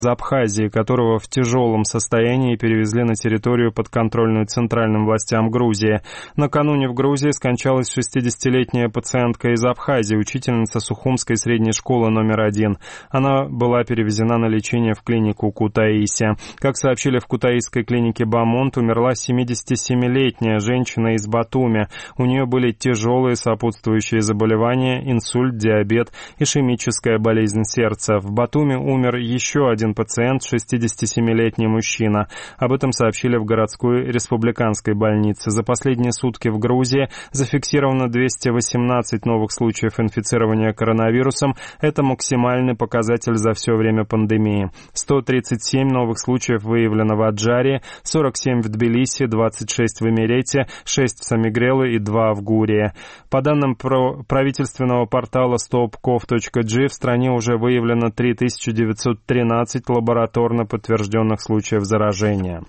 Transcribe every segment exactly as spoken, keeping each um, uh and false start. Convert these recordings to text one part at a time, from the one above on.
из Абхазии, которого в тяжелом состоянии перевезли на территорию, подконтрольную центральным властям Грузии. Накануне в Грузии скончалась шестидесятилетняя пациентка из Абхазии, учительница Сухумской средней школы номер один. Она была перевезена на лечение в клинику Кутаиси. Как сообщили в кутаисской клинике Бамонт, умерла семидесятисемилетняя женщина из Батуми. У нее были тяжелые сопутствующие заболевания, инсульт, диабет, ишемическая болезнь сердца. В Батуми умер еще один пациент, шестидесятисемилетний мужчина. Об этом сообщили в городской республиканской больнице. За последние сутки в Грузии зафиксировано двести восемнадцать новых случаев инфицирования коронавирусом. Это максимальный показатель за все время пандемии. сто тридцать семь новых случаев выявлено в Аджаре, сорок семь в Тбилиси, двадцать шесть в Эмирете, шесть в Самигреле и два в Гурии. По данным про правительственного портала стоп ков точка джи, в стране уже выявлено три тысячи девятьсот тринадцать лабораторно подтвержденных случаев заражения.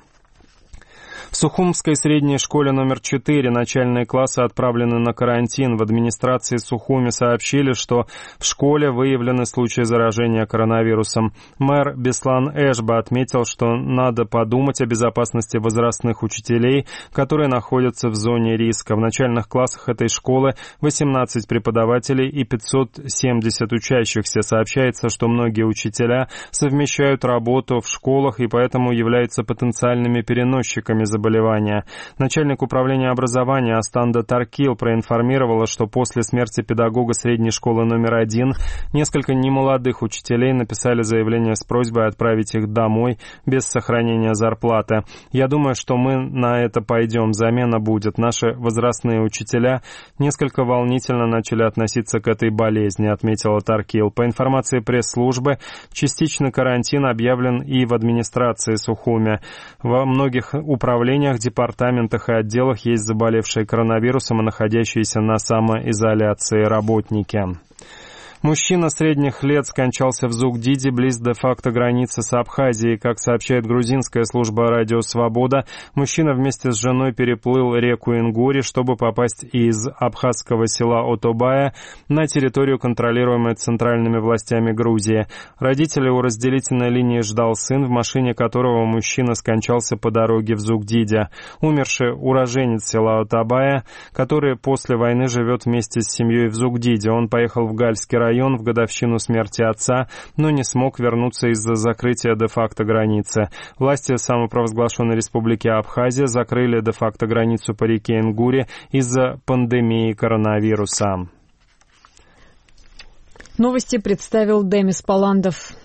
В Сухумской средней школе номер четыре начальные классы отправлены на карантин. В администрации Сухуми сообщили, что в школе выявлены случаи заражения коронавирусом. Мэр Беслан Эшба отметил, что надо подумать о безопасности возрастных учителей, которые находятся в зоне риска. В начальных классах этой школы восемнадцать преподавателей и пятьсот семьдесят учащихся. Сообщается, что многие учителя совмещают работу в школах и поэтому являются потенциальными переносчиками заболевания. заболевания. Начальник управления образования Астанда Таркил проинформировала, что после смерти педагога средней школы номер один несколько немолодых учителей написали заявление с просьбой отправить их домой без сохранения зарплаты. «Я думаю, что мы на это пойдем, замена будет. Наши возрастные учителя несколько волнительно начали относиться к этой болезни», отметила Таркил. По информации пресс-службы, частичный карантин объявлен и в администрации Сухуми. Во многих управлениях, департаментах и отделах есть заболевшие коронавирусом и находящиеся на самоизоляции работники. Мужчина средних лет скончался в Зугдиде, близ де-факто границы с Абхазией. Как сообщает грузинская служба «Радио Свобода», мужчина вместе с женой переплыл реку Ингури, чтобы попасть из абхазского села Отобая на территорию, контролируемую центральными властями Грузии. Родителей у разделительной линии ждал сын, в машине которого мужчина скончался по дороге в Зугдиде. Умерший уроженец села Отобая, который после войны живет вместе с семьей в Зугдиде. Он поехал в Гальский район в годовщину смерти отца, но не смог вернуться из-за закрытия де-факто границы. Власти самопровозглашенной республики Абхазия закрыли де-факто границу по реке Ингури из-за пандемии коронавируса. Новости представил Демис Паландов.